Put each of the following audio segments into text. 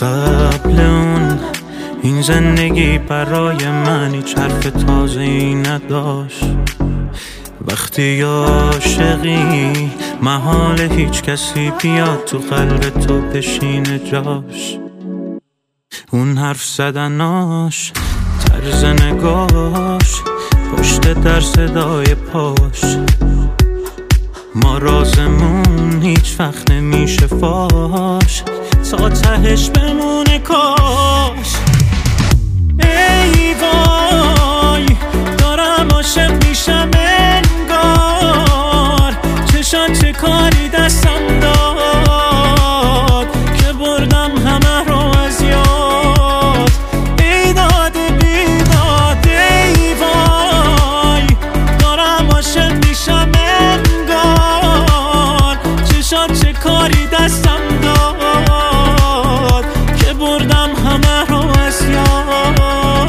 قبل اون این زندگی برای من هیچ حرف تازه‌ای نداشت. وقتی عاشقی محال هیچ کسی بیاد تو قلب تو بشینه جاش. اون حرف زدناش، طرز نگاش، پشت در صدای پاش، ما رازمون هیچ وقت نمیشه فاش، تا تهش بمونه کاش. ای وای دارم عاشق میشم انگار، چشات چه کاری دستم داد که بردم همه رو از یاد. ای داد بیداد ای وای دارم عاشق میشم انگار، چشات چه کاری دستم داد که بردم همه رو از یاد.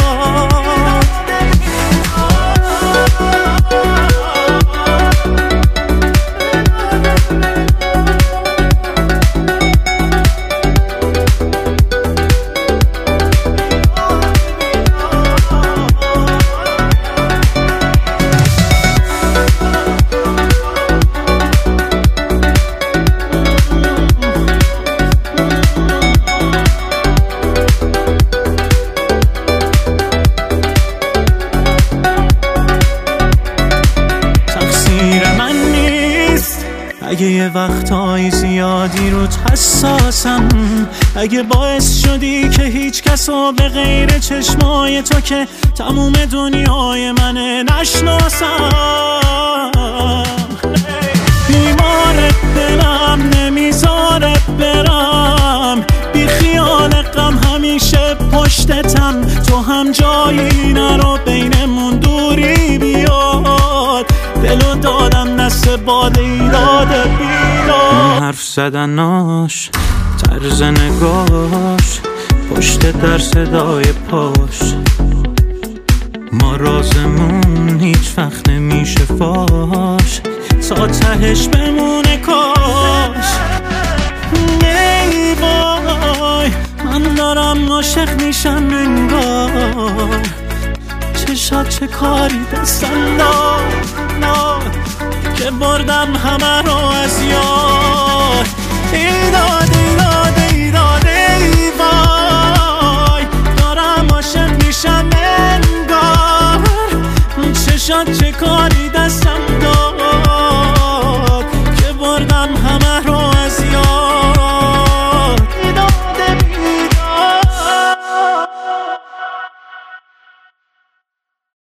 اگه یه وقتایی زیادی روت حساسم، اگه باعث شدی که هیچ کسو به غیر چشمای تو که تموم دنیای منه نشناسم، بیمار دلم نمیذاره برم، بی خیال غم همیشه پشتتم، تو هم جایی نرو بینمون دوری بیاد، دلو دادم دست باد ایراد بیداد. حرف زدناش، طرز نگاش، پشت در صدای پاش، ما رازمون هیچ وقت نمیشه فاش، تا تهش بمونه کاش. ای وای من دارم عاشق میشم انگار، چشات چه کاری دستم داد که بردم همه رو از یاد. ای داد ای داد ای داد ای وای دارم عاشق میشم انگار، چشات چه کاری